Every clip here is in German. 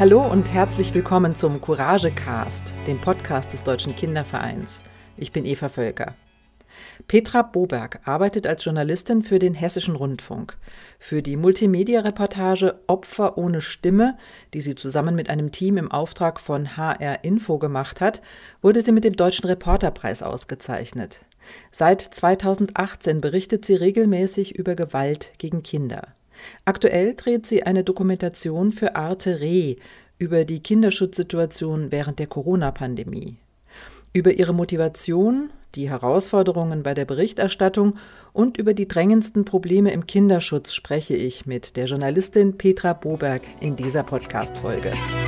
Hallo und herzlich willkommen zum Courage-Cast, dem Podcast des Deutschen Kindervereins. Ich bin Eva Völker. Petra Boberg arbeitet als Journalistin für den Hessischen Rundfunk. Für die Multimedia-Reportage Opfer ohne Stimme, die sie zusammen mit einem Team im Auftrag von HR Info gemacht hat, wurde sie mit dem Deutschen Reporterpreis ausgezeichnet. Seit 2018 berichtet sie regelmäßig über Gewalt gegen Kinder. Aktuell dreht sie eine Dokumentation für Arte Re über die Kinderschutzsituation während der Corona-Pandemie. Über ihre Motivation, die Herausforderungen bei der Berichterstattung und über die drängendsten Probleme im Kinderschutz spreche ich mit der Journalistin Petra Boberg in dieser Podcast-Folge.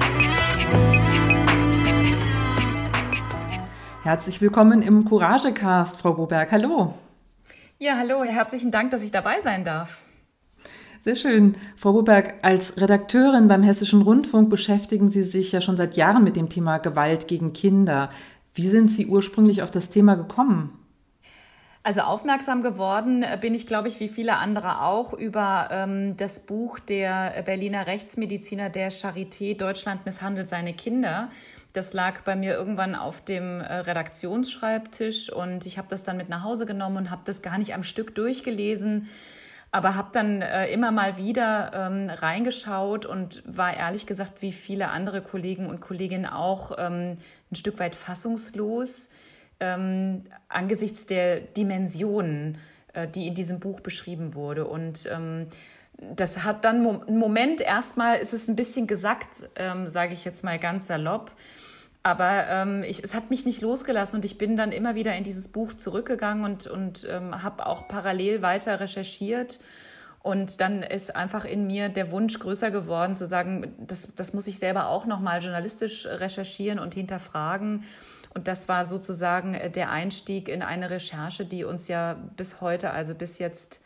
Herzlich willkommen im Courage-Cast, Frau Boberg. Hallo. Ja, hallo. Herzlichen Dank, dass ich dabei sein darf. Sehr schön. Frau Boberg, als Redakteurin beim Hessischen Rundfunk beschäftigen Sie sich ja schon seit Jahren mit dem Thema Gewalt gegen Kinder. Wie sind Sie ursprünglich auf das Thema gekommen? Also aufmerksam geworden bin ich, glaube ich, wie viele andere auch, über das Buch der Berliner Rechtsmediziner der Charité Deutschland misshandelt seine Kinder. Das lag bei mir irgendwann auf dem Redaktionsschreibtisch und ich habe das dann mit nach Hause genommen und habe das gar nicht am Stück durchgelesen, aber habe dann immer mal wieder reingeschaut und war ehrlich gesagt, wie viele andere Kollegen und Kolleginnen auch, ein Stück weit fassungslos angesichts der Dimensionen, die in diesem Buch beschrieben wurde. Und das hat dann einen Moment, erstmal ist es ein bisschen gesackt, sage ich jetzt mal ganz salopp. Aber es hat mich nicht losgelassen und ich bin dann immer wieder in dieses Buch zurückgegangen und habe auch parallel weiter recherchiert. Und dann ist einfach in mir der Wunsch größer geworden, zu sagen, das muss ich selber auch nochmal journalistisch recherchieren und hinterfragen. Und das war sozusagen der Einstieg in eine Recherche, die uns ja bis heute, also bis jetzt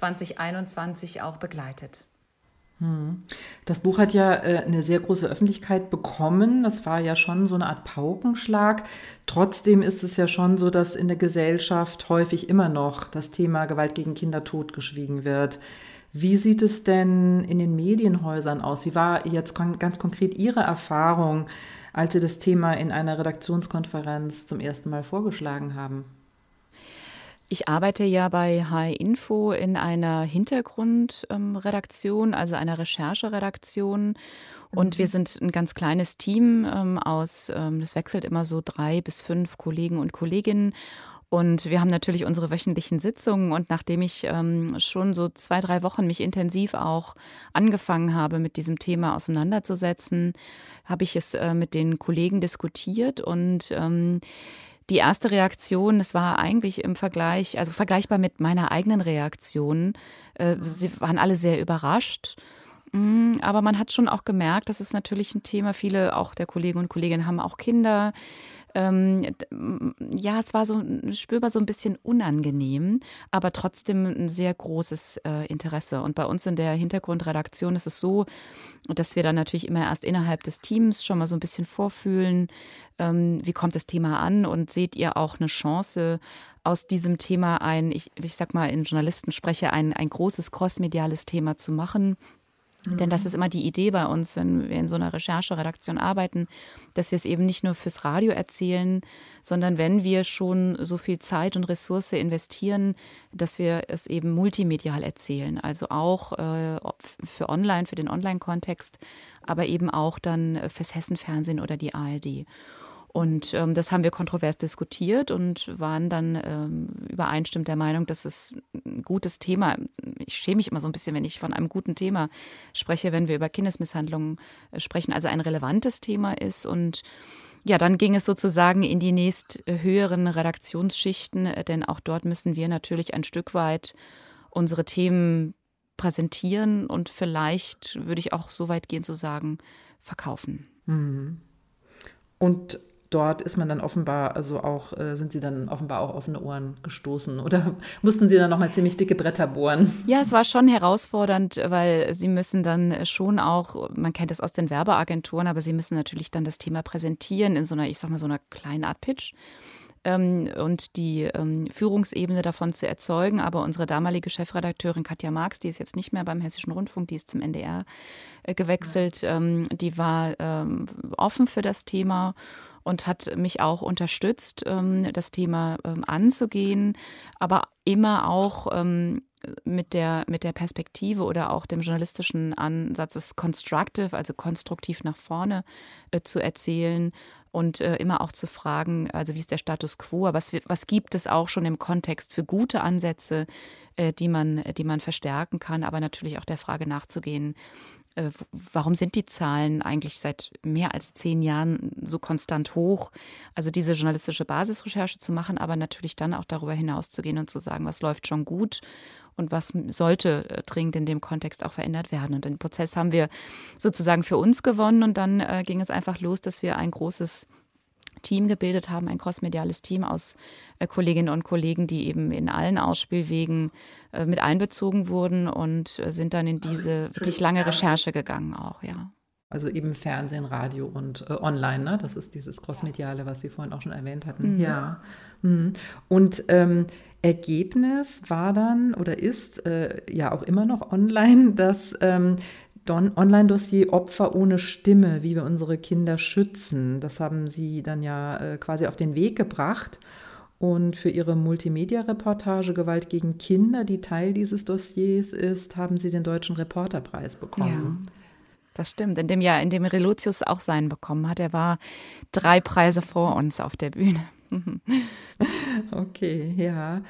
2021 auch begleitet. Das Buch hat ja eine sehr große Öffentlichkeit bekommen. Das war ja schon so eine Art Paukenschlag. Trotzdem ist es ja schon so, dass in der Gesellschaft häufig immer noch das Thema Gewalt gegen Kinder totgeschwiegen wird. Wie sieht es denn in den Medienhäusern aus? Wie war jetzt ganz konkret Ihre Erfahrung, als Sie das Thema in einer Redaktionskonferenz zum ersten Mal vorgeschlagen haben? Ich arbeite ja bei HR Info in einer Hintergrundredaktion, also einer Rechercheredaktion. Und wir sind ein ganz kleines Team das wechselt immer so 3 bis 5 Kollegen und Kolleginnen. Und wir haben natürlich unsere wöchentlichen Sitzungen. Und nachdem ich schon so 2, 3 Wochen mich intensiv auch angefangen habe, mit diesem Thema auseinanderzusetzen, habe ich es mit den Kollegen diskutiert und die erste Reaktion, das war eigentlich vergleichbar mit meiner eigenen Reaktion. Sie waren alle sehr überrascht. Aber man hat schon auch gemerkt, das ist natürlich ein Thema. Viele auch der Kollegen und Kolleginnen haben auch Kinder. Es war so spürbar so ein bisschen unangenehm, aber trotzdem ein sehr großes Interesse. Und bei uns in der Hintergrundredaktion ist es so, dass wir dann natürlich immer erst innerhalb des Teams schon mal so ein bisschen vorfühlen, wie kommt das Thema an und seht ihr auch eine Chance, aus diesem Thema ich sag mal in Journalistenspreche, ein großes crossmediales Thema zu machen. Denn das ist immer die Idee bei uns, wenn wir in so einer Rechercheredaktion arbeiten, dass wir es eben nicht nur fürs Radio erzählen, sondern wenn wir schon so viel Zeit und Ressource investieren, dass wir es eben multimedial erzählen. Also auch für den Online-Kontext, aber eben auch dann fürs Hessenfernsehen oder die ARD. Und das haben wir kontrovers diskutiert und waren dann übereinstimmend der Meinung, dass es ein gutes Thema, ich schäme mich immer so ein bisschen, wenn ich von einem guten Thema spreche, wenn wir über Kindesmisshandlungen sprechen, also ein relevantes Thema ist. Und ja, dann ging es sozusagen in die nächst höheren Redaktionsschichten, denn auch dort müssen wir natürlich ein Stück weit unsere Themen präsentieren und vielleicht, würde ich auch so weit gehen zu sagen, verkaufen. Und dort ist man dann offenbar, sind Sie dann offenbar auch offene Ohren gestoßen oder mussten Sie dann nochmal ziemlich dicke Bretter bohren? Ja, es war schon herausfordernd, weil Sie müssen dann schon auch, man kennt das aus den Werbeagenturen, aber Sie müssen natürlich dann das Thema präsentieren in so einer, ich sag mal, so einer kleinen Art Pitch. und die Führungsebene davon zu erzeugen. Aber unsere damalige Chefredakteurin Katja Marx, die ist jetzt nicht mehr beim Hessischen Rundfunk, die ist zum NDR gewechselt, die war offen für das Thema und hat mich auch unterstützt, das Thema anzugehen, aber immer auch mit der Perspektive oder auch dem journalistischen Ansatz, es constructive, also konstruktiv nach vorne zu erzählen und immer auch zu fragen, also wie ist der Status quo, aber was gibt es auch schon im Kontext für gute Ansätze, die man verstärken kann, aber natürlich auch der Frage nachzugehen, warum sind die Zahlen eigentlich seit mehr als 10 Jahren so konstant hoch? Also diese journalistische Basisrecherche zu machen, aber natürlich dann auch darüber hinauszugehen und zu sagen, was läuft schon gut und was sollte dringend in dem Kontext auch verändert werden. Und den Prozess haben wir sozusagen für uns gewonnen und dann ging es einfach los, dass wir ein großes Team gebildet haben, ein crossmediales Team aus Kolleginnen und Kollegen, die eben in allen Ausspielwegen mit einbezogen wurden und sind dann in diese wirklich lange Recherche gegangen auch, ja. Also eben Fernsehen, Radio und online, ne? Das ist dieses Crossmediale, was Sie vorhin auch schon erwähnt hatten. Mhm. Ja. Und Ergebnis war dann oder ist ja auch immer noch online, das Online-Dossier Opfer ohne Stimme, wie wir unsere Kinder schützen. Das haben Sie dann ja quasi auf den Weg gebracht. Und für Ihre Multimedia-Reportage Gewalt gegen Kinder, die Teil dieses Dossiers ist, haben Sie den Deutschen Reporterpreis bekommen. Ja, das stimmt. In dem Jahr, in dem Relotius auch seinen bekommen hat. Er war 3 Preise vor uns auf der Bühne. Okay, ja.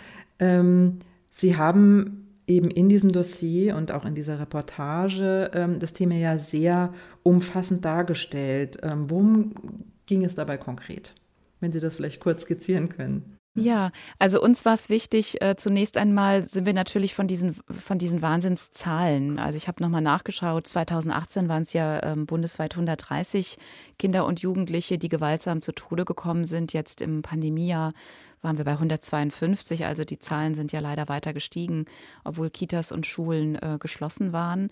Sie haben eben in diesem Dossier und auch in dieser Reportage das Thema ja sehr umfassend dargestellt. Worum ging es dabei konkret? Wenn Sie das vielleicht kurz skizzieren können. Ja, also uns war es wichtig, zunächst einmal sind wir natürlich von diesen Wahnsinnszahlen. Also ich habe nochmal nachgeschaut, 2018 waren es ja bundesweit 130 Kinder und Jugendliche, die gewaltsam zu Tode gekommen sind. Jetzt im Pandemiejahr waren wir bei 152, also die Zahlen sind ja leider weiter gestiegen, obwohl Kitas und Schulen geschlossen waren.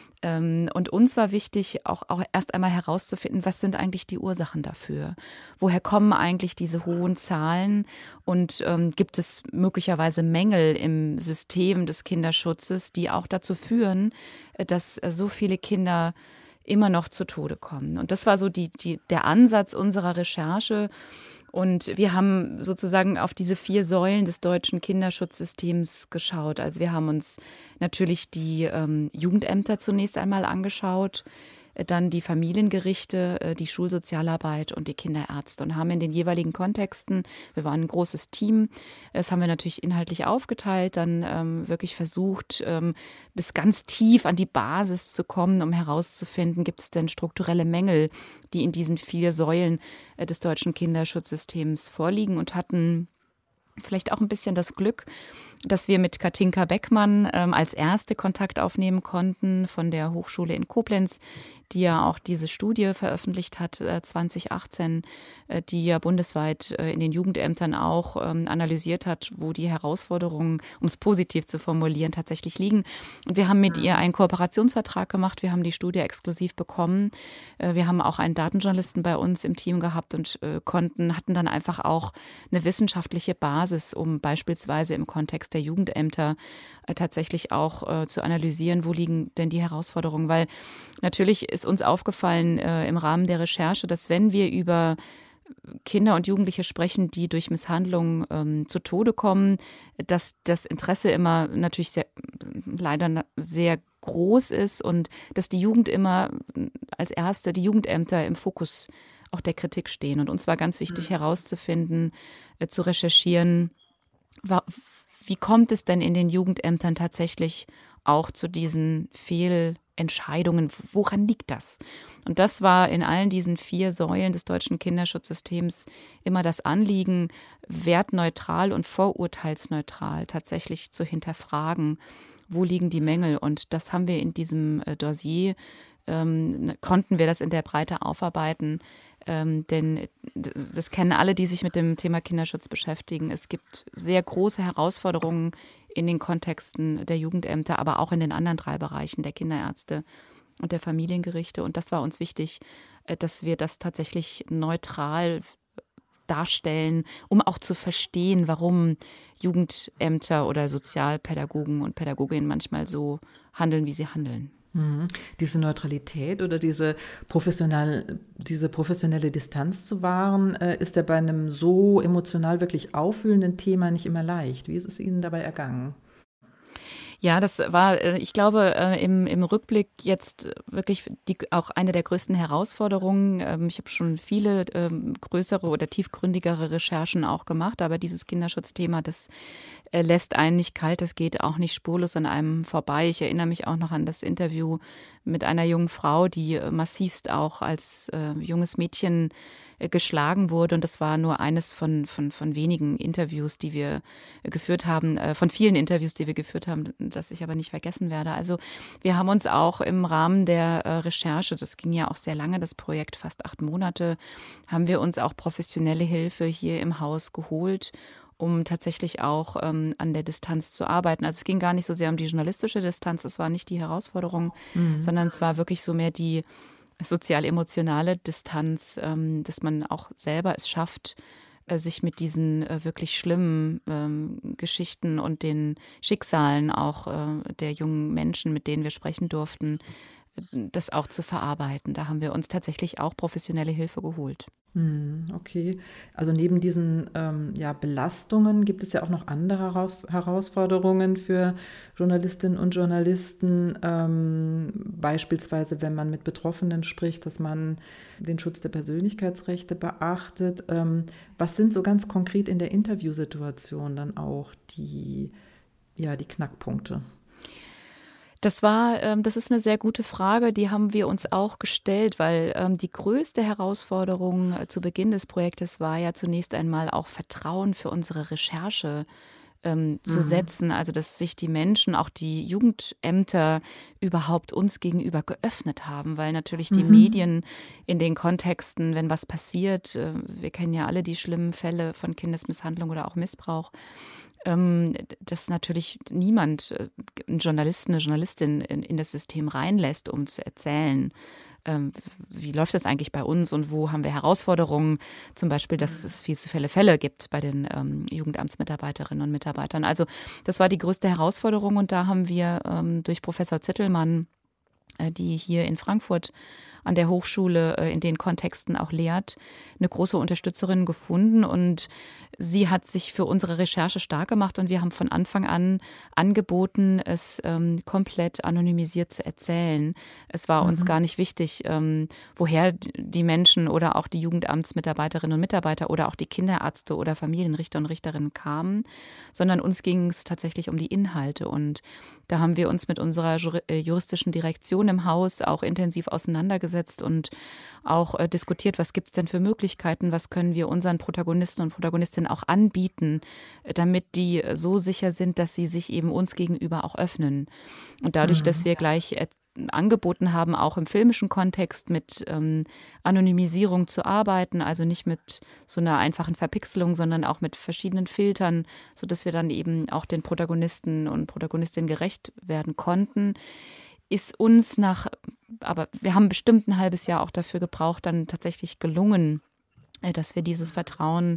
Und uns war wichtig, auch erst einmal herauszufinden, was sind eigentlich die Ursachen dafür? Woher kommen eigentlich diese hohen Zahlen? Und gibt es möglicherweise Mängel im System des Kinderschutzes, die auch dazu führen, dass so viele Kinder immer noch zu Tode kommen? Und das war so der Ansatz unserer Recherche. Und wir haben sozusagen auf diese 4 Säulen des deutschen Kinderschutzsystems geschaut. Also wir haben uns natürlich die Jugendämter zunächst einmal angeschaut, dann die Familiengerichte, die Schulsozialarbeit und die Kinderärzte und haben in den jeweiligen Kontexten, wir waren ein großes Team, das haben wir natürlich inhaltlich aufgeteilt, dann wirklich versucht, bis ganz tief an die Basis zu kommen, um herauszufinden, gibt es denn strukturelle Mängel, die in diesen 4 Säulen des deutschen Kinderschutzsystems vorliegen und hatten vielleicht auch ein bisschen das Glück, dass wir mit Katinka Beckmann als erste Kontakt aufnehmen konnten von der Hochschule in Koblenz, die ja auch diese Studie veröffentlicht hat, 2018, die ja bundesweit in den Jugendämtern auch analysiert hat, wo die Herausforderungen, um es positiv zu formulieren, tatsächlich liegen. Und wir haben mit ihr einen Kooperationsvertrag gemacht, wir haben die Studie exklusiv bekommen. Wir haben auch einen Datenjournalisten bei uns im Team gehabt und hatten dann einfach auch eine wissenschaftliche Basis, um beispielsweise im Kontext der Jugendämter tatsächlich auch zu analysieren, wo liegen denn die Herausforderungen. Weil natürlich ist uns aufgefallen im Rahmen der Recherche, dass wenn wir über Kinder und Jugendliche sprechen, die durch Misshandlungen zu Tode kommen, dass das Interesse immer natürlich leider sehr groß ist und dass die Jugend immer als erste, die Jugendämter im Fokus auch der Kritik stehen. Und uns war ganz wichtig herauszufinden, zu recherchieren, wie kommt es denn in den Jugendämtern tatsächlich auch zu diesen Fehlentscheidungen? Woran liegt das? Und das war in allen diesen 4 Säulen des deutschen Kinderschutzsystems immer das Anliegen, wertneutral und vorurteilsneutral tatsächlich zu hinterfragen, wo liegen die Mängel? Und das haben wir in diesem Dossier, konnten wir das in der Breite aufarbeiten. Denn das kennen alle, die sich mit dem Thema Kinderschutz beschäftigen. Es gibt sehr große Herausforderungen in den Kontexten der Jugendämter, aber auch in den anderen 3 Bereichen der Kinderärzte und der Familiengerichte. Und das war uns wichtig, dass wir das tatsächlich neutral darstellen, um auch zu verstehen, warum Jugendämter oder Sozialpädagogen und Pädagoginnen manchmal so handeln, wie sie handeln. Diese Neutralität oder diese professionelle Distanz zu wahren, ist ja bei einem so emotional wirklich aufwühlenden Thema nicht immer leicht. Wie ist es Ihnen dabei ergangen? Ja, das war, ich glaube, im Rückblick jetzt wirklich auch eine der größten Herausforderungen. Ich habe schon viele größere oder tiefgründigere Recherchen auch gemacht, aber dieses Kinderschutzthema, das lässt einen nicht kalt, das geht auch nicht spurlos an einem vorbei. Ich erinnere mich auch noch an das Interview mit einer jungen Frau, die massivst auch als junges Mädchen geschlagen wurde. Und das war nur eines von wenigen Interviews, die wir geführt haben, von vielen Interviews, die wir geführt haben, das ich aber nicht vergessen werde. Also wir haben uns auch im Rahmen der Recherche, das ging ja auch sehr lange, das Projekt, fast 8 Monate, haben wir uns auch professionelle Hilfe hier im Haus geholt, um tatsächlich auch an der Distanz zu arbeiten. Also es ging gar nicht so sehr um die journalistische Distanz, das war nicht die Herausforderung, sondern es war wirklich so mehr die sozial-emotionale Distanz, dass man auch selber es schafft, sich mit diesen wirklich schlimmen Geschichten und den Schicksalen auch der jungen Menschen, mit denen wir sprechen durften, das auch zu verarbeiten. Da haben wir uns tatsächlich auch professionelle Hilfe geholt. Okay, also neben diesen Belastungen gibt es ja auch noch andere Herausforderungen für Journalistinnen und Journalisten, beispielsweise wenn man mit Betroffenen spricht, dass man den Schutz der Persönlichkeitsrechte beachtet. Was sind so ganz konkret in der Interviewsituation dann auch die Knackpunkte? Das ist eine sehr gute Frage, die haben wir uns auch gestellt, weil die größte Herausforderung zu Beginn des Projektes war ja zunächst einmal auch Vertrauen für unsere Recherche zu setzen, also dass sich die Menschen, auch die Jugendämter überhaupt uns gegenüber geöffnet haben, weil natürlich die Medien in den Kontexten, wenn was passiert, wir kennen ja alle die schlimmen Fälle von Kindesmisshandlung oder auch Missbrauch, dass natürlich niemand einen Journalisten, eine Journalistin in das System reinlässt, um zu erzählen, wie läuft das eigentlich bei uns und wo haben wir Herausforderungen, zum Beispiel, dass es viel zu viele Fälle gibt bei den Jugendamtsmitarbeiterinnen und Mitarbeitern. Also das war die größte Herausforderung und da haben wir durch Professor Zittelmann, die hier in Frankfurt an der Hochschule in den Kontexten auch lehrt, eine große Unterstützerin gefunden und sie hat sich für unsere Recherche stark gemacht und wir haben von Anfang an angeboten, es komplett anonymisiert zu erzählen. Es war uns gar nicht wichtig, woher die Menschen oder auch die Jugendamtsmitarbeiterinnen und Mitarbeiter oder auch die Kinderärzte oder Familienrichter und Richterinnen kamen, sondern uns ging es tatsächlich um die Inhalte und da haben wir uns mit unserer juristischen Direktion im Haus auch intensiv auseinandergesetzt und auch diskutiert, was gibt es denn für Möglichkeiten, was können wir unseren Protagonisten und Protagonistinnen auch anbieten, damit die so sicher sind, dass sie sich eben uns gegenüber auch öffnen. Und dadurch, dass wir gleich angeboten haben, auch im filmischen Kontext mit Anonymisierung zu arbeiten, also nicht mit so einer einfachen Verpixelung, sondern auch mit verschiedenen Filtern, sodass wir dann eben auch den Protagonisten und Protagonistinnen gerecht werden konnten, ist uns aber wir haben bestimmt ein halbes Jahr auch dafür gebraucht, dann tatsächlich gelungen, dass wir dieses Vertrauen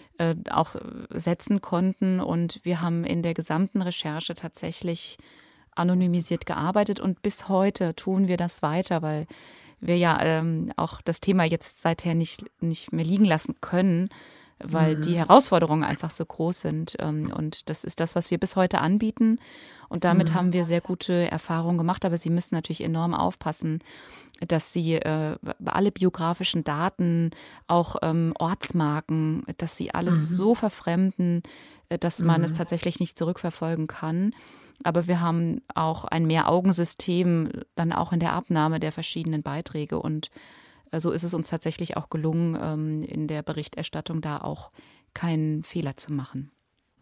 auch setzen konnten und wir haben in der gesamten Recherche tatsächlich anonymisiert gearbeitet und bis heute tun wir das weiter, weil wir ja auch das Thema jetzt seither nicht mehr liegen lassen können, weil die Herausforderungen einfach so groß sind. Und das ist das, was wir bis heute anbieten. Und damit haben wir sehr gute Erfahrungen gemacht. Aber Sie müssen natürlich enorm aufpassen, dass Sie alle biografischen Daten, auch Ortsmarken, dass Sie alles so verfremden, dass man es tatsächlich nicht zurückverfolgen kann. Aber wir haben auch ein Mehr-Augen-System dann auch in der Abnahme der verschiedenen Beiträge und so ist es uns tatsächlich auch gelungen, in der Berichterstattung da auch keinen Fehler zu machen.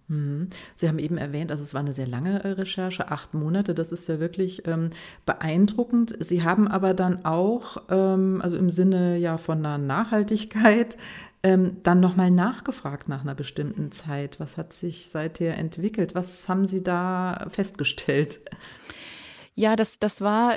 Sie haben eben erwähnt, also es war eine sehr lange Recherche, 8 Monate, das ist ja wirklich beeindruckend. Sie haben aber dann auch, also im Sinne von einer Nachhaltigkeit, dann nochmal nachgefragt nach einer bestimmten Zeit. Was hat sich seither entwickelt? Was haben Sie da festgestellt? Ja, das war,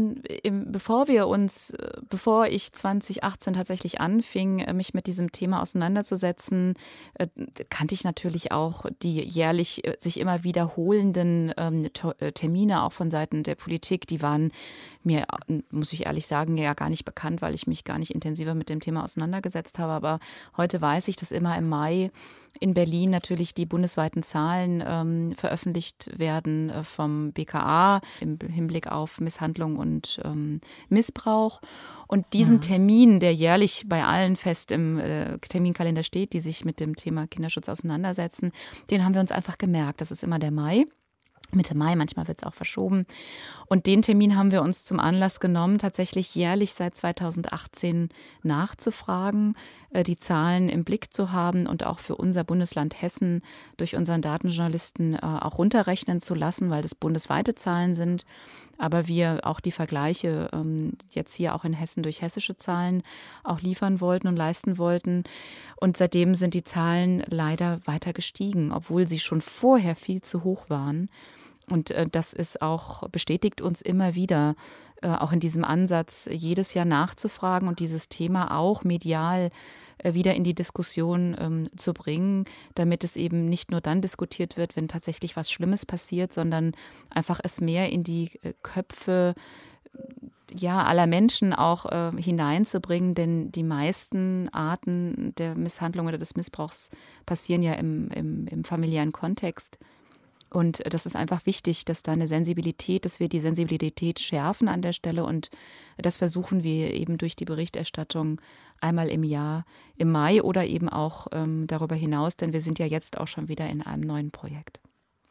bevor ich 2018 tatsächlich anfing, mich mit diesem Thema auseinanderzusetzen, kannte ich natürlich auch die jährlich sich immer wiederholenden Termine auch von Seiten der Politik. Die waren mir, muss ich ehrlich sagen, ja gar nicht bekannt, weil ich mich gar nicht intensiver mit dem Thema auseinandergesetzt habe. Aber heute weiß ich, dass immer im Mai in Berlin natürlich die bundesweiten Zahlen veröffentlicht werden vom BKA im Hinblick auf Misshandlung und Missbrauch. Und diesen Termin, der jährlich bei allen fest im Terminkalender steht, die sich mit dem Thema Kinderschutz auseinandersetzen, den haben wir uns einfach gemerkt. Das ist immer der Mai. Mitte Mai, manchmal wird es auch verschoben. Und den Termin haben wir uns zum Anlass genommen, tatsächlich jährlich seit 2018 nachzufragen, die Zahlen im Blick zu haben und auch für unser Bundesland Hessen durch unseren Datenjournalisten auch runterrechnen zu lassen, weil das bundesweite Zahlen sind. Aber wir auch die Vergleiche jetzt hier auch in Hessen durch hessische Zahlen auch liefern wollten und leisten wollten. Und seitdem sind die Zahlen leider weiter gestiegen, obwohl sie schon vorher viel zu hoch waren. Und das ist auch, bestätigt uns immer wieder, auch in diesem Ansatz, jedes Jahr nachzufragen und dieses Thema auch medial wieder in die Diskussion zu bringen, damit es eben nicht nur dann diskutiert wird, wenn tatsächlich was Schlimmes passiert, sondern einfach es mehr in die Köpfe aller Menschen auch hineinzubringen, denn die meisten Arten der Misshandlung oder des Missbrauchs passieren ja im familiären Kontext. Und das ist einfach wichtig, dass da eine Sensibilität, dass wir die Sensibilität schärfen an der Stelle. Und das versuchen wir eben durch die Berichterstattung einmal im Jahr, im Mai oder eben auch darüber hinaus, denn wir sind ja jetzt auch schon wieder in einem neuen Projekt.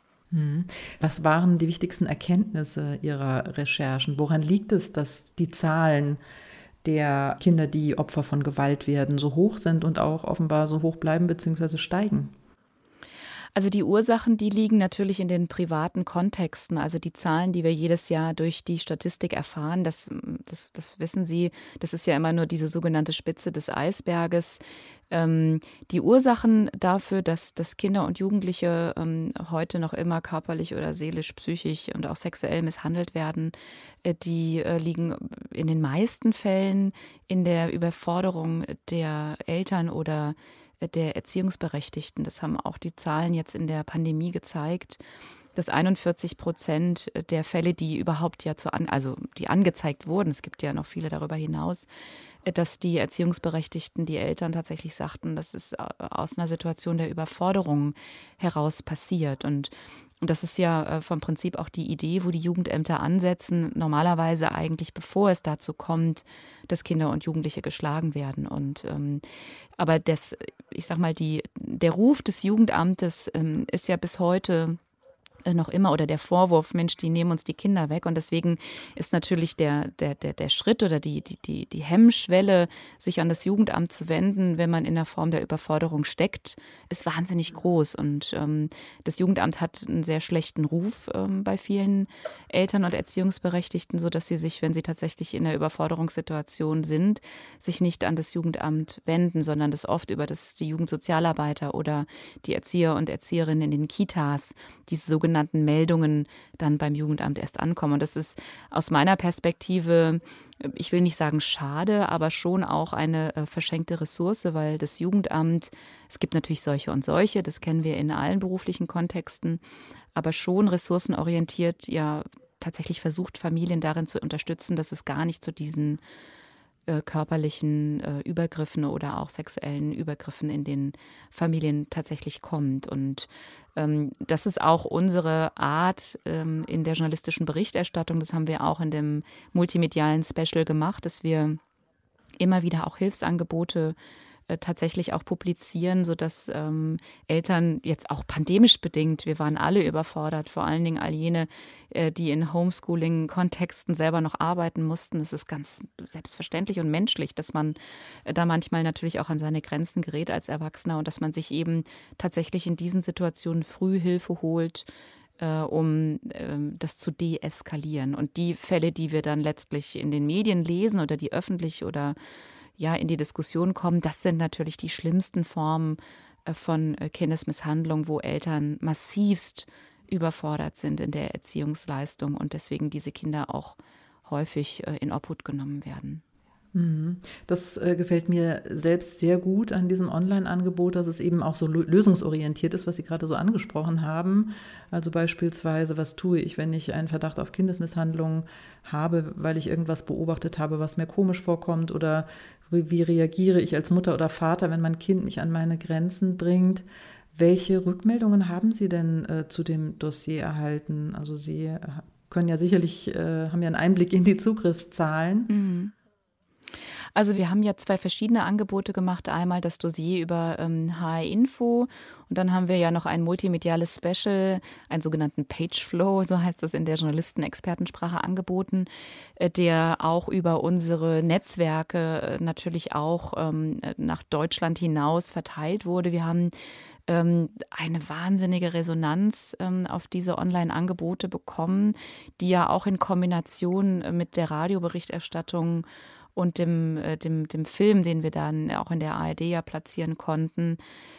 Was waren die wichtigsten Erkenntnisse Ihrer Recherchen? Woran liegt es, dass die Zahlen der Kinder, die Opfer von Gewalt werden, so hoch sind und auch offenbar so hoch bleiben bzw. steigen? Also die Ursachen, die liegen natürlich in den privaten Kontexten. Also die Zahlen, die wir jedes Jahr durch die Statistik erfahren, das wissen Sie, das ist ja immer nur diese sogenannte Spitze des Eisberges. Die Ursachen dafür, dass Kinder und Jugendliche heute noch immer körperlich oder seelisch, psychisch und auch sexuell misshandelt werden, die liegen in den meisten Fällen in der Überforderung der Eltern oder der Erziehungsberechtigten. Das haben auch die Zahlen jetzt in der Pandemie gezeigt, dass 41% der Fälle, die überhaupt ja die angezeigt wurden, es gibt ja noch viele darüber hinaus, dass die Erziehungsberechtigten, die Eltern tatsächlich sagten, das ist aus einer Situation der Überforderung heraus passiert. Und das ist ja vom Prinzip auch die Idee, wo die Jugendämter ansetzen, normalerweise eigentlich bevor es dazu kommt, dass Kinder und Jugendliche geschlagen werden. Und aber ich sag mal, der Ruf des Jugendamtes ist ja bis heute noch immer, oder der Vorwurf, Mensch, die nehmen uns die Kinder weg. Und deswegen ist natürlich der Schritt oder die Hemmschwelle, sich an das Jugendamt zu wenden, wenn man in der Form der Überforderung steckt, ist wahnsinnig groß. Und das Jugendamt hat einen sehr schlechten Ruf bei vielen Eltern und Erziehungsberechtigten, sodass sie sich, wenn sie tatsächlich in der Überforderungssituation sind, sich nicht an das Jugendamt wenden, sondern das oft über die Jugendsozialarbeiter oder die Erzieher und Erzieherinnen in den Kitas, diese sogenannten Meldungen dann beim Jugendamt erst ankommen. Und das ist aus meiner Perspektive, ich will nicht sagen schade, aber schon auch eine verschenkte Ressource, weil das Jugendamt, es gibt natürlich solche und solche, das kennen wir in allen beruflichen Kontexten, aber schon ressourcenorientiert ja tatsächlich versucht, Familien darin zu unterstützen, dass es gar nicht zu diesen körperlichen Übergriffen oder auch sexuellen Übergriffen in den Familien tatsächlich kommt. Und das ist auch unsere Art in der journalistischen Berichterstattung. Das haben wir auch in dem multimedialen Special gemacht, dass wir immer wieder auch Hilfsangebote tatsächlich auch publizieren, sodass Eltern jetzt auch pandemisch bedingt, wir waren alle überfordert, vor allen Dingen all jene, die in Homeschooling-Kontexten selber noch arbeiten mussten. Es ist ganz selbstverständlich und menschlich, dass man da manchmal natürlich auch an seine Grenzen gerät als Erwachsener und dass man sich eben tatsächlich in diesen Situationen früh Hilfe holt, um das zu deeskalieren. Und die Fälle, die wir dann letztlich in den Medien lesen oder die öffentlich oder in die Diskussion kommen, das sind natürlich die schlimmsten Formen von Kindesmisshandlung, wo Eltern massivst überfordert sind in der Erziehungsleistung und deswegen diese Kinder auch häufig in Obhut genommen werden. Das gefällt mir selbst sehr gut an diesem Online-Angebot, dass es eben auch so lösungsorientiert ist, was Sie gerade so angesprochen haben. Also beispielsweise, was tue ich, wenn ich einen Verdacht auf Kindesmisshandlung habe, weil ich irgendwas beobachtet habe, was mir komisch vorkommt, oder wie reagiere ich als Mutter oder Vater, wenn mein Kind mich an meine Grenzen bringt. Welche Rückmeldungen haben Sie denn zu dem Dossier erhalten? Also Sie können ja sicherlich, haben ja einen Einblick in die Zugriffszahlen. Mhm. Also wir haben ja 2 verschiedene Angebote gemacht. Einmal das Dossier über HR Info und dann haben wir ja noch ein multimediales Special, einen sogenannten Pageflow, so heißt das in der Journalisten-Expertensprache, angeboten, der auch über unsere Netzwerke natürlich auch nach Deutschland hinaus verteilt wurde. Wir haben eine wahnsinnige Resonanz auf diese Online-Angebote bekommen, die ja auch in Kombination mit der Radioberichterstattung und dem Film, den wir dann auch in der ARD ja platzieren konnten,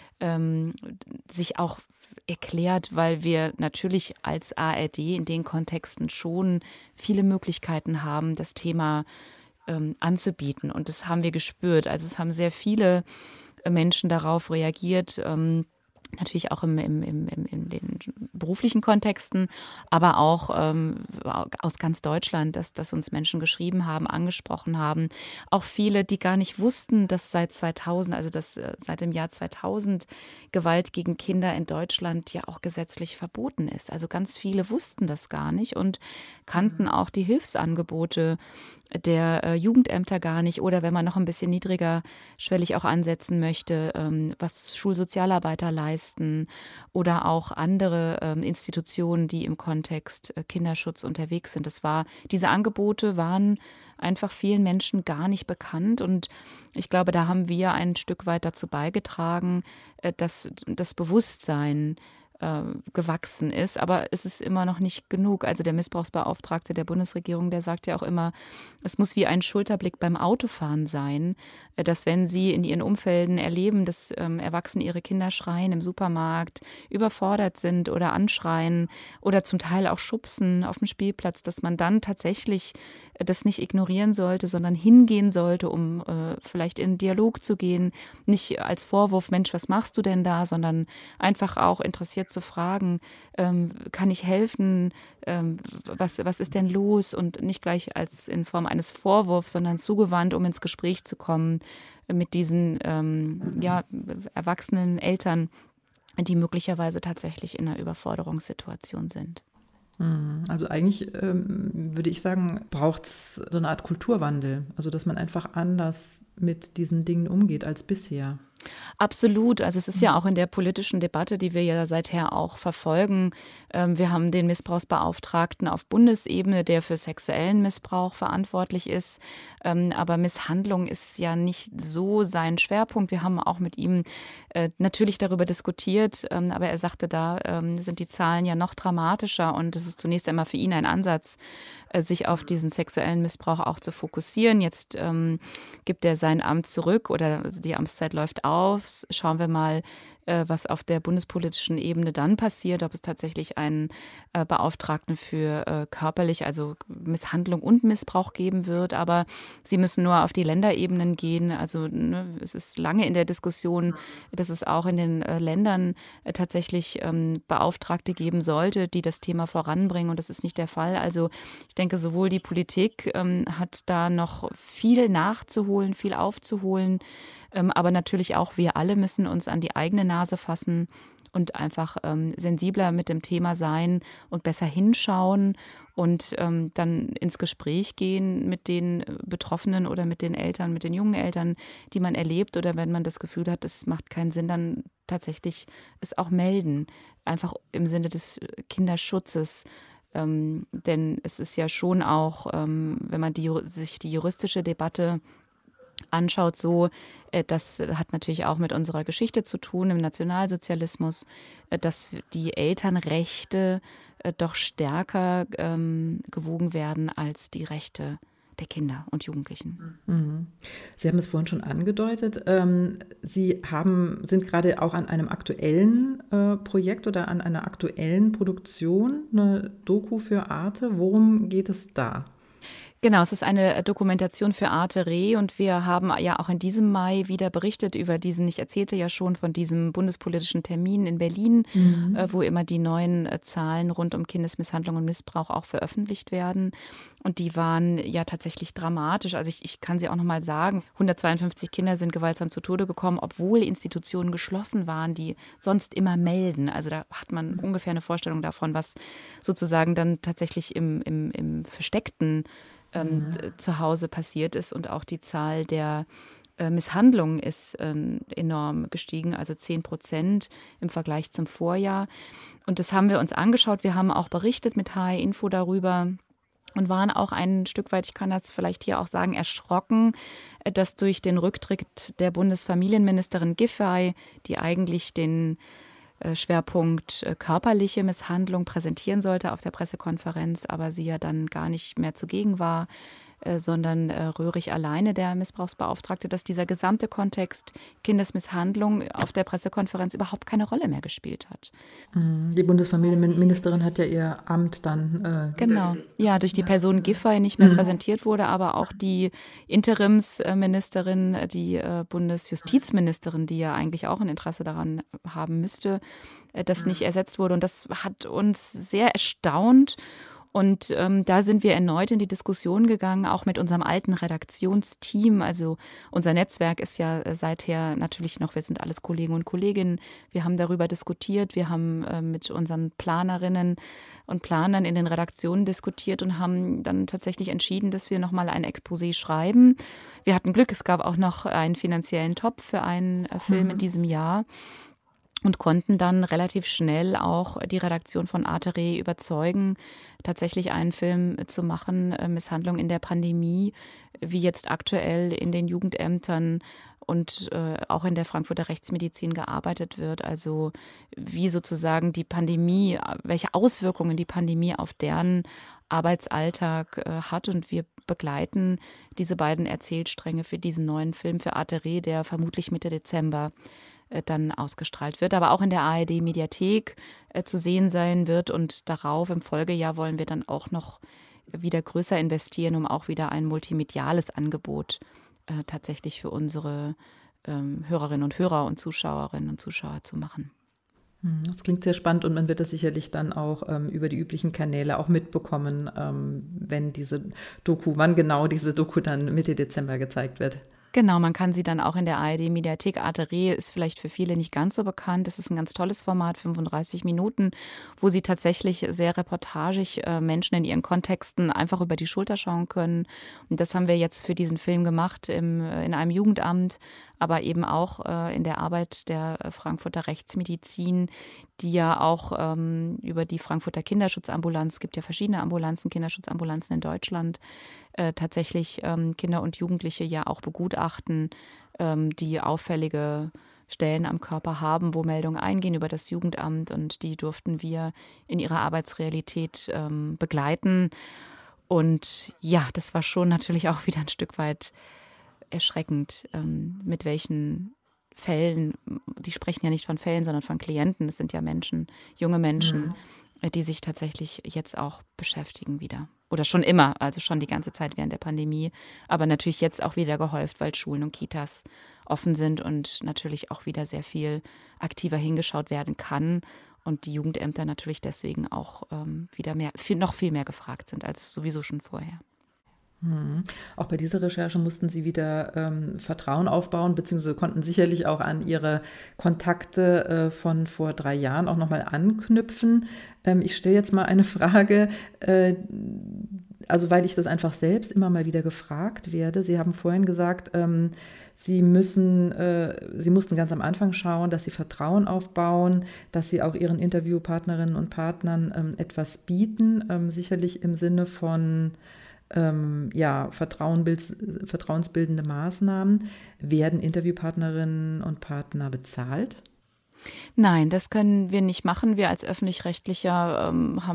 sich auch erklärt, weil wir natürlich als ARD in den Kontexten schon viele Möglichkeiten haben, das Thema anzubieten. Und das haben wir gespürt. Also es haben sehr viele Menschen darauf reagiert, natürlich auch in den beruflichen Kontexten, aber auch aus ganz Deutschland, dass uns Menschen geschrieben haben, angesprochen haben. Auch viele, die gar nicht wussten, dass seit 2000, also dass seit dem Jahr 2000 Gewalt gegen Kinder in Deutschland ja auch gesetzlich verboten ist. Also ganz viele wussten das gar nicht und kannten auch die Hilfsangebote der Jugendämter gar nicht, oder wenn man noch ein bisschen niedriger schwellig auch ansetzen möchte, was Schulsozialarbeiter leisten oder auch andere Institutionen, die im Kontext Kinderschutz unterwegs sind. Diese Angebote waren einfach vielen Menschen gar nicht bekannt und ich glaube, da haben wir ein Stück weit dazu beigetragen, dass das Bewusstsein gewachsen ist, aber es ist immer noch nicht genug. Also der Missbrauchsbeauftragte der Bundesregierung, der sagt ja auch immer, es muss wie ein Schulterblick beim Autofahren sein, dass wenn Sie in Ihren Umfelden erleben, dass Erwachsene ihre Kinder schreien im Supermarkt, überfordert sind oder anschreien oder zum Teil auch schubsen auf dem Spielplatz, dass man dann tatsächlich das nicht ignorieren sollte, sondern hingehen sollte, um vielleicht in einen Dialog zu gehen, nicht als Vorwurf, Mensch, was machst du denn da, sondern einfach auch interessiert zu fragen, kann ich helfen, was ist denn los, und nicht gleich als in Form eines Vorwurfs, sondern zugewandt, um ins Gespräch zu kommen mit diesen erwachsenen Eltern, die möglicherweise tatsächlich in einer Überforderungssituation sind. Also eigentlich würde ich sagen, braucht es so eine Art Kulturwandel, also dass man einfach anders mit diesen Dingen umgeht als bisher. Absolut. Also es ist ja auch in der politischen Debatte, die wir ja seither auch verfolgen. Wir haben den Missbrauchsbeauftragten auf Bundesebene, der für sexuellen Missbrauch verantwortlich ist. Aber Misshandlung ist ja nicht so sein Schwerpunkt. Wir haben auch mit ihm natürlich darüber diskutiert, aber er sagte, da sind die Zahlen ja noch dramatischer und es ist zunächst einmal für ihn ein Ansatz, sich auf diesen sexuellen Missbrauch auch zu fokussieren. Jetzt gibt er sein Amt zurück oder die Amtszeit läuft aus. Schauen wir mal, was auf der bundespolitischen Ebene dann passiert, ob es tatsächlich einen Beauftragten für körperlich, also Misshandlung und Missbrauch geben wird. Aber sie müssen nur auf die Länderebenen gehen. Also es ist lange in der Diskussion, dass es auch in den Ländern tatsächlich Beauftragte geben sollte, die das Thema voranbringen. Und das ist nicht der Fall. Also ich denke, sowohl die Politik hat da noch viel nachzuholen, viel aufzuholen. Aber natürlich auch wir alle müssen uns an die eigene Nase fassen und einfach sensibler mit dem Thema sein und besser hinschauen und dann ins Gespräch gehen mit den Betroffenen oder mit den Eltern, mit den jungen Eltern, die man erlebt, oder wenn man das Gefühl hat, es macht keinen Sinn, dann tatsächlich es auch melden, einfach im Sinne des Kinderschutzes. Denn es ist ja schon auch, wenn man sich die juristische Debatte anschaut, so, das hat natürlich auch mit unserer Geschichte zu tun im Nationalsozialismus, dass die Elternrechte doch stärker gewogen werden als die Rechte der Kinder und Jugendlichen. Mhm. Sie haben es vorhin schon angedeutet. Sie sind gerade auch an einem aktuellen Projekt oder an einer aktuellen Produktion, eine Doku für Arte. Worum geht es da? Genau, es ist eine Dokumentation für Arte Re und wir haben ja auch in diesem Mai wieder berichtet über ich erzählte ja schon von diesem bundespolitischen Termin in Berlin, wo immer die neuen Zahlen rund um Kindesmisshandlung und Missbrauch auch veröffentlicht werden. Und die waren ja tatsächlich dramatisch. Also ich kann sie auch nochmal sagen, 152 Kinder sind gewaltsam zu Tode gekommen, obwohl Institutionen geschlossen waren, die sonst immer melden. Also da hat man ungefähr eine Vorstellung davon, was sozusagen dann tatsächlich im Versteckten zu Hause passiert ist. Und auch die Zahl der Misshandlungen ist enorm gestiegen, also 10% im Vergleich zum Vorjahr. Und das haben wir uns angeschaut. Wir haben auch berichtet mit HR Info darüber und waren auch ein Stück weit, ich kann das vielleicht hier auch sagen, erschrocken, dass durch den Rücktritt der Bundesfamilienministerin Giffey, die eigentlich den Schwerpunkt körperliche Misshandlung präsentieren sollte auf der Pressekonferenz, aber sie ja dann gar nicht mehr zugegen war, sondern Röhrig alleine, der Missbrauchsbeauftragte, dass dieser gesamte Kontext Kindesmisshandlung auf der Pressekonferenz überhaupt keine Rolle mehr gespielt hat. Die Bundesfamilienministerin hat ja ihr Amt dann genau, ja, durch die Person Giffey nicht mehr präsentiert wurde, aber auch die Interimsministerin, die Bundesjustizministerin, die ja eigentlich auch ein Interesse daran haben müsste, das nicht ersetzt wurde. Und das hat uns sehr erstaunt. Und da sind wir erneut in die Diskussion gegangen, auch mit unserem alten Redaktionsteam. Also unser Netzwerk ist ja seither natürlich noch, wir sind alles Kollegen und Kolleginnen. Wir haben darüber diskutiert, wir haben mit unseren Planerinnen und Planern in den Redaktionen diskutiert und haben dann tatsächlich entschieden, dass wir nochmal ein Exposé schreiben. Wir hatten Glück, es gab auch noch einen finanziellen Topf für einen Film in diesem Jahr. Und konnten dann relativ schnell auch die Redaktion von Arte Re überzeugen, tatsächlich einen Film zu machen, Misshandlung in der Pandemie, wie jetzt aktuell in den Jugendämtern und auch in der Frankfurter Rechtsmedizin gearbeitet wird. Also wie sozusagen die Pandemie, welche Auswirkungen die Pandemie auf deren Arbeitsalltag hat. Und wir begleiten diese beiden Erzählstränge für diesen neuen Film für Arte Re, der vermutlich Mitte Dezember dann ausgestrahlt wird, aber auch in der ARD-Mediathek zu sehen sein wird. Und darauf im Folgejahr wollen wir dann auch noch wieder größer investieren, um auch wieder ein multimediales Angebot tatsächlich für unsere Hörerinnen und Hörer und Zuschauerinnen und Zuschauer zu machen. Das klingt sehr spannend und man wird das sicherlich dann auch über die üblichen Kanäle auch mitbekommen, wann genau diese Doku dann Mitte Dezember gezeigt wird. Genau, man kann sie dann auch in der ARD-Mediathek. Arte Re ist vielleicht für viele nicht ganz so bekannt. Es ist ein ganz tolles Format, 35 Minuten, wo sie tatsächlich sehr reportagig Menschen in ihren Kontexten einfach über die Schulter schauen können. Und das haben wir jetzt für diesen Film gemacht in einem Jugendamt, aber eben auch in der Arbeit der Frankfurter Rechtsmedizin, die ja auch über die Frankfurter Kinderschutzambulanz, es gibt ja verschiedene Ambulanzen, Kinderschutzambulanzen in Deutschland, tatsächlich Kinder und Jugendliche ja auch begutachten, die auffällige Stellen am Körper haben, wo Meldungen eingehen über das Jugendamt, und die durften wir in ihrer Arbeitsrealität begleiten. Und ja, das war schon natürlich auch wieder ein Stück weit erschreckend, mit welchen Fällen, die sprechen ja nicht von Fällen, sondern von Klienten, das sind ja Menschen, junge Menschen, die sich tatsächlich jetzt auch beschäftigen wieder. Oder schon immer, also schon die ganze Zeit während der Pandemie, aber natürlich jetzt auch wieder gehäuft, weil Schulen und Kitas offen sind und natürlich auch wieder sehr viel aktiver hingeschaut werden kann und die Jugendämter natürlich deswegen auch wieder noch viel mehr gefragt sind als sowieso schon vorher. Auch bei dieser Recherche mussten Sie wieder Vertrauen aufbauen, beziehungsweise konnten sicherlich auch an Ihre Kontakte von vor 3 Jahren auch nochmal anknüpfen. Ich stelle jetzt mal eine Frage, also weil ich das einfach selbst immer mal wieder gefragt werde. Sie haben vorhin gesagt, Sie mussten ganz am Anfang schauen, dass Sie Vertrauen aufbauen, dass Sie auch Ihren Interviewpartnerinnen und Partnern etwas bieten, sicherlich im Sinne von vertrauensbildende Maßnahmen. Werden Interviewpartnerinnen und Partner bezahlt? Nein, das können wir nicht machen. Wir als Öffentlich-Rechtlicher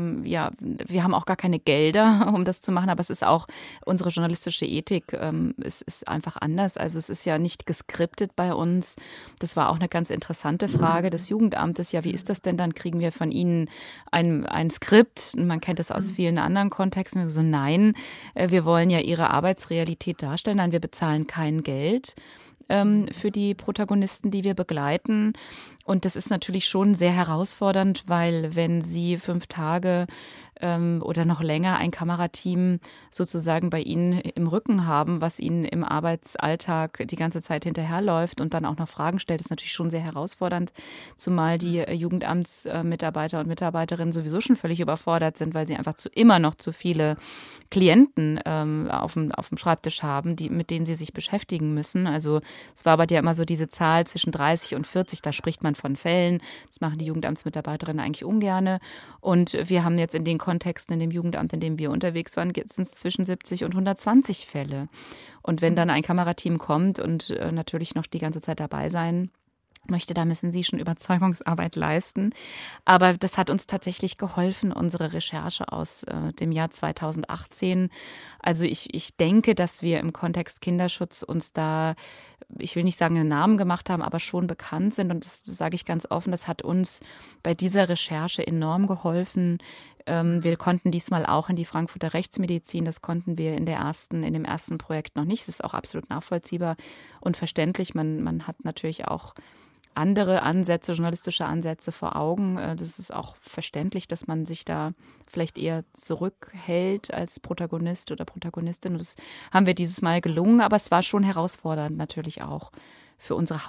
wir haben auch gar keine Gelder, um das zu machen, aber es ist auch unsere journalistische Ethik, es ist einfach anders. Also es ist ja nicht geskriptet bei uns. Das war auch eine ganz interessante Frage des Jugendamtes. Ja, wie ist das denn? Dann kriegen wir von Ihnen ein Skript. Man kennt das aus vielen anderen Kontexten. Wir so, nein, wir wollen ja Ihre Arbeitsrealität darstellen. Nein, wir bezahlen kein Geld für die Protagonisten, die wir begleiten. Und das ist natürlich schon sehr herausfordernd, weil wenn Sie 5 Tage oder noch länger ein Kamerateam sozusagen bei Ihnen im Rücken haben, was Ihnen im Arbeitsalltag die ganze Zeit hinterherläuft und dann auch noch Fragen stellt, ist natürlich schon sehr herausfordernd, zumal die Jugendamtsmitarbeiter und Mitarbeiterinnen sowieso schon völlig überfordert sind, weil sie einfach immer noch zu viele Klienten auf dem Schreibtisch haben, mit denen sie sich beschäftigen müssen. Also es war aber ja immer so diese Zahl zwischen 30 und 40, da spricht man von Fällen. Das machen die Jugendamtsmitarbeiterinnen eigentlich ungerne. Und wir haben jetzt in den Kontexten, in dem Jugendamt, in dem wir unterwegs waren, sind es zwischen 70 und 120 Fälle. Und wenn dann ein Kamerateam kommt und natürlich noch die ganze Zeit dabei sein möchte, da müssen sie schon Überzeugungsarbeit leisten. Aber das hat uns tatsächlich geholfen, unsere Recherche aus dem Jahr 2018. Also ich denke, dass wir im Kontext Kinderschutz uns da, ich will nicht sagen einen Namen gemacht haben, aber schon bekannt sind. Und das sage ich ganz offen, das hat uns bei dieser Recherche enorm geholfen. Wir konnten diesmal auch in die Frankfurter Rechtsmedizin, das konnten wir in dem ersten Projekt noch nicht. Das ist auch absolut nachvollziehbar und verständlich. Man hat natürlich auch andere Ansätze, journalistische Ansätze vor Augen. Das ist auch verständlich, dass man sich da vielleicht eher zurückhält als Protagonist oder Protagonistin. Und das haben wir dieses Mal gelungen, aber es war schon herausfordernd natürlich auch für unsere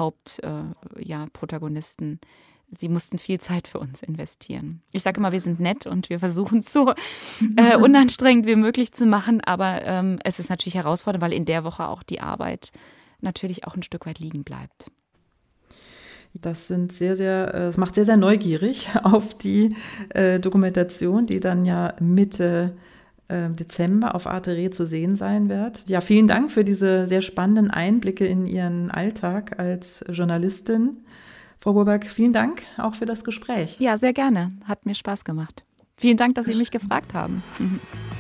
Hauptprotagonisten. Sie mussten viel Zeit für uns investieren. Ich sage immer, wir sind nett und wir versuchen es so unanstrengend wie möglich zu machen, aber es ist natürlich herausfordernd, weil in der Woche auch die Arbeit natürlich auch ein Stück weit liegen bleibt. Das es macht sehr, sehr neugierig auf die Dokumentation, die dann ja Mitte Dezember auf Arte Re zu sehen sein wird. Ja, vielen Dank für diese sehr spannenden Einblicke in Ihren Alltag als Journalistin. Frau Boberg, vielen Dank auch für das Gespräch. Ja, sehr gerne. Hat mir Spaß gemacht. Vielen Dank, dass Sie mich gefragt haben.